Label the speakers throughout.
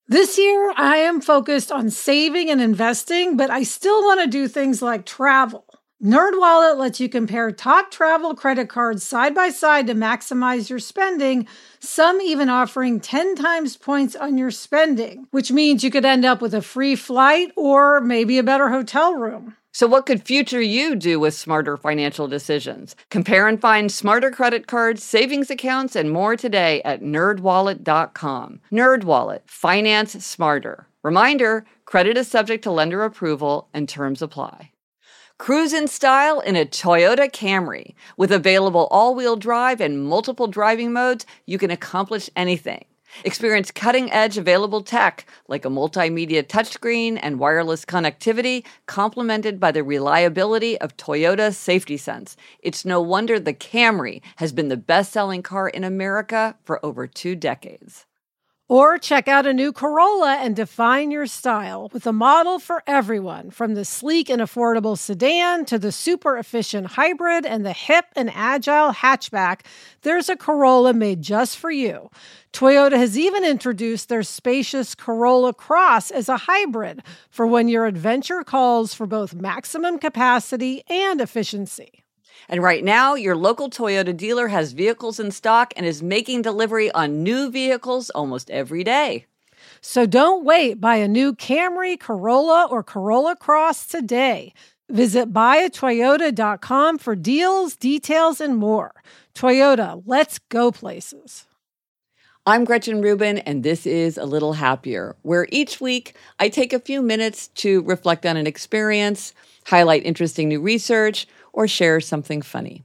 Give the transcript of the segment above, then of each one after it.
Speaker 1: This year, I am focused on saving and investing, but I still want to do things like travel. NerdWallet lets you compare top travel credit cards side by side to maximize your spending, some even offering 10 times points on your spending, which means you could end up with a free flight or maybe a better hotel room.
Speaker 2: So what could future you do with smarter financial decisions? Compare and find smarter credit cards, savings accounts, and more today at nerdwallet.com. NerdWallet, finance smarter. Reminder, credit is subject to lender approval and terms apply. Cruise in style in a Toyota Camry. With available all-wheel drive and multiple driving modes, you can accomplish anything. Experience cutting-edge available tech like a multimedia touchscreen and wireless connectivity, complemented by the reliability of Toyota Safety Sense. It's no wonder the Camry has been the best-selling car in America for over 2 decades.
Speaker 1: Or check out a new Corolla and define your style with a model for everyone, from the sleek and affordable sedan to the super efficient hybrid and the hip and agile hatchback. There's a Corolla made just for you. Toyota has even introduced their spacious Corolla Cross as a hybrid for when your adventure calls for both maximum capacity and efficiency.
Speaker 2: And right now, your local Toyota dealer has vehicles in stock and is making delivery on new vehicles almost every day.
Speaker 1: So don't wait. Buy a new Camry, Corolla, or Corolla Cross today. Visit buyatoyota.com for deals, details, and more. Toyota, let's go places.
Speaker 2: I'm Gretchen Rubin, and this is A Little Happier, where each week I take a few minutes to reflect on an experience, highlight interesting new research, or share something funny.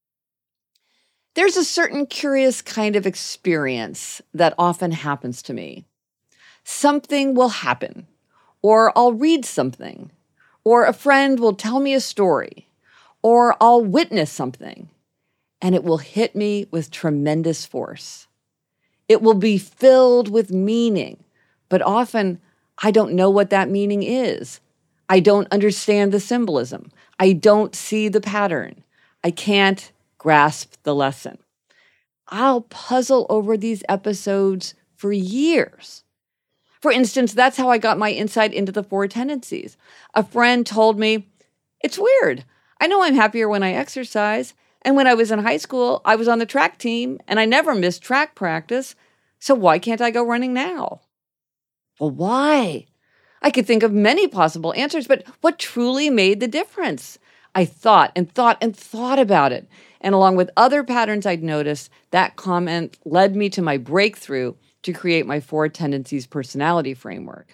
Speaker 2: There's a certain curious kind of experience that often happens to me. Something will happen, or I'll read something, or a friend will tell me a story, or I'll witness something, and it will hit me with tremendous force. It will be filled with meaning, but often I don't know what that meaning is. I don't understand the symbolism. I don't see the pattern. I can't grasp the lesson. I'll puzzle over these episodes for years. For instance, that's how I got my insight into the 4 tendencies. A friend told me, "It's weird. I know I'm happier when I exercise. And when I was in high school, I was on the track team and I never missed track practice. So why can't I go running now?" Well, why? I could think of many possible answers, but what truly made the difference? I thought and thought and thought about it. And along with other patterns I'd noticed, that comment led me to my breakthrough to create my 4 tendencies personality framework.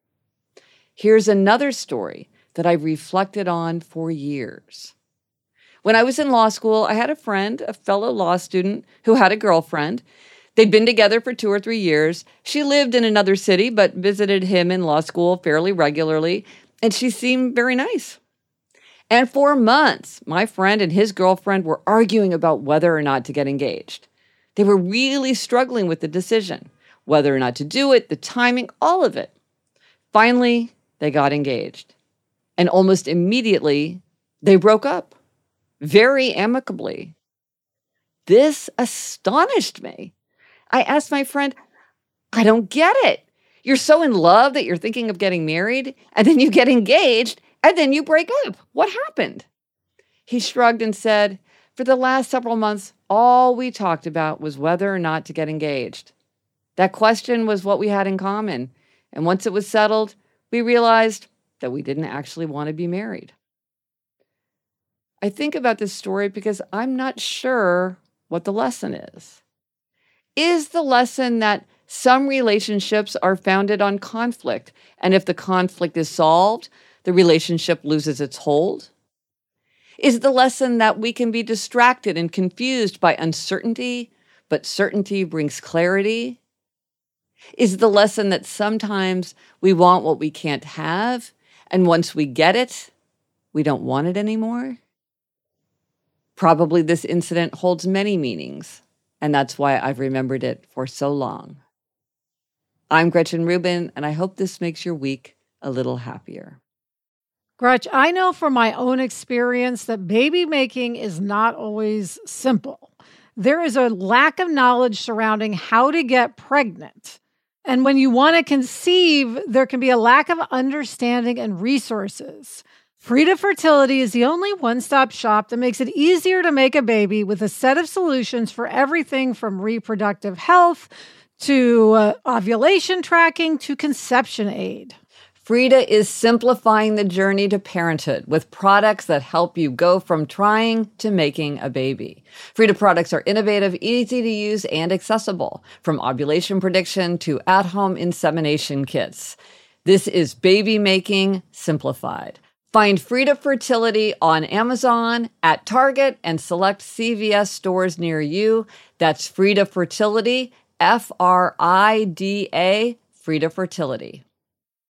Speaker 2: Here's another story that I've reflected on for years. When I was in law school, I had a friend, a fellow law student, who had a girlfriend. They'd been together for 2 or 3 years. She lived in another city, but visited him in law school fairly regularly, and she seemed very nice. And for months, my friend and his girlfriend were arguing about whether or not to get engaged. They were really struggling with the decision, whether or not to do it, the timing, all of it. Finally, they got engaged. And almost immediately, they broke up, very amicably. This astonished me. I asked my friend, "I don't get it. You're so in love that you're thinking of getting married, and then you get engaged, and then you break up. What happened?" He shrugged and said, "For the last several months, all we talked about was whether or not to get engaged. That question was what we had in common, and once it was settled, we realized that we didn't actually want to be married." I think about this story because I'm not sure what the lesson is. Is the lesson that some relationships are founded on conflict, and if the conflict is solved, the relationship loses its hold? Is the lesson that we can be distracted and confused by uncertainty, but certainty brings clarity? Is the lesson that sometimes we want what we can't have, and once we get it, we don't want it anymore? Probably this incident holds many meanings, and that's why I've remembered it for so long. I'm Gretchen Rubin, and I hope this makes your week a little happier.
Speaker 1: Gretch, I know from my own experience that baby making is not always simple. There is a lack of knowledge surrounding how to get pregnant. And when you want to conceive, there can be a lack of understanding and resources. Frida Fertility is the only one-stop shop that makes it easier to make a baby with a set of solutions for everything from reproductive health to ovulation tracking to conception aid.
Speaker 2: Frida is simplifying the journey to parenthood with products that help you go from trying to making a baby. Frida products are innovative, easy to use, and accessible, from ovulation prediction to at-home insemination kits. This is baby making simplified. Find Frida Fertility on Amazon, at Target, and select CVS stores near you. That's Frida Fertility, Frida, Frida Fertility.